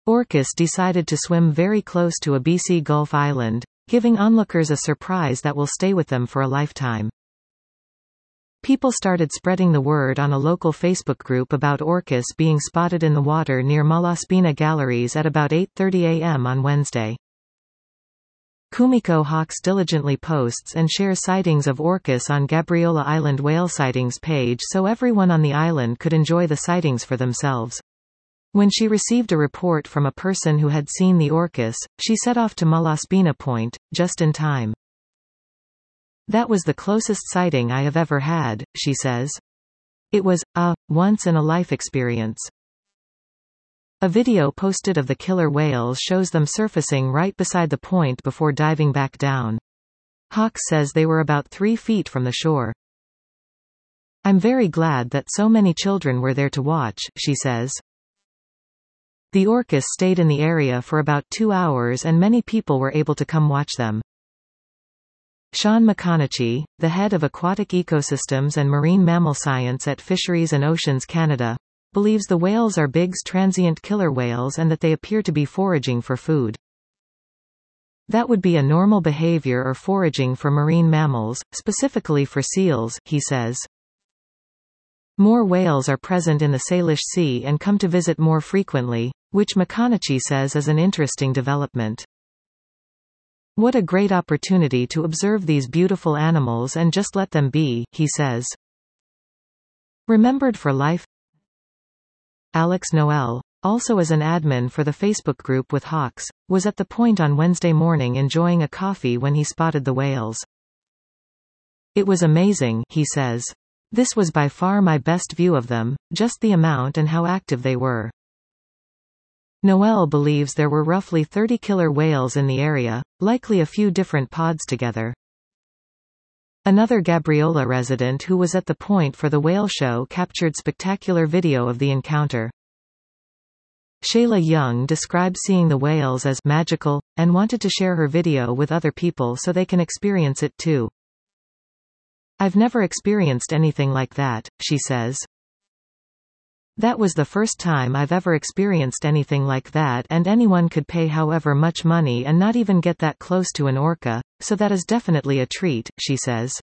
Orcus decided to swim very close to a BC Gulf island, giving onlookers a surprise that will stay with them for a lifetime. People started spreading the word on a local Facebook group about Orcus being spotted in the water near Malaspina Galleries at about 8:30 a.m. on Wednesday. Kumiko Hawks diligently posts and shares sightings of Orcus on Gabriola Island whale sightings page so everyone on the island could enjoy the sightings for themselves. When she received a report from a person who had seen the Orcus, she set off to Malaspina Point, just in time. "That was the closest sighting I have ever had," she says. "It was a once-in-a-life experience." A video posted of the killer whales shows them surfacing right beside the point before diving back down. Hawks says they were about 3 feet from the shore. "I'm very glad that so many children were there to watch," she says. The Orcus stayed in the area for about 2 hours and many people were able to come watch them. Sean McConaughey, the head of Aquatic Ecosystems and Marine Mammal Science at Fisheries and Oceans Canada, believes the whales are Bigg's transient killer whales and that they appear to be foraging for food. "That would be a normal behavior or foraging for marine mammals, specifically for seals," he says. More whales are present in the Salish Sea and come to visit more frequently, which McConaughey says is an interesting development. "What a great opportunity to observe these beautiful animals and just let them be," he says. Remembered for life. Alex Noel, also as an admin for the Facebook group with Hawks, was at the point on Wednesday morning enjoying a coffee when he spotted the whales. "It was amazing," he says. "This was by far my best view of them, just the amount and how active they were." Noel believes there were roughly 30 killer whales in the area, likely a few different pods together. Another Gabriola resident who was at the point for the whale show captured spectacular video of the encounter. Shayla Young described seeing the whales as magical, and wanted to share her video with other people so they can experience it too. "I've never experienced anything like that," she says. "That was the first time I've ever experienced anything like that, and anyone could pay however much money and not even get that close to an orca, so that is definitely a treat," she says.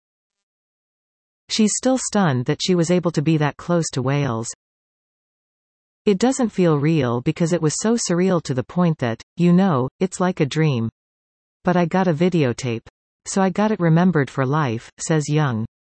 She's still stunned that she was able to be that close to whales. "It doesn't feel real because it was so surreal to the point that, it's like a dream. But I got a videotape. So I got it remembered for life," says Young.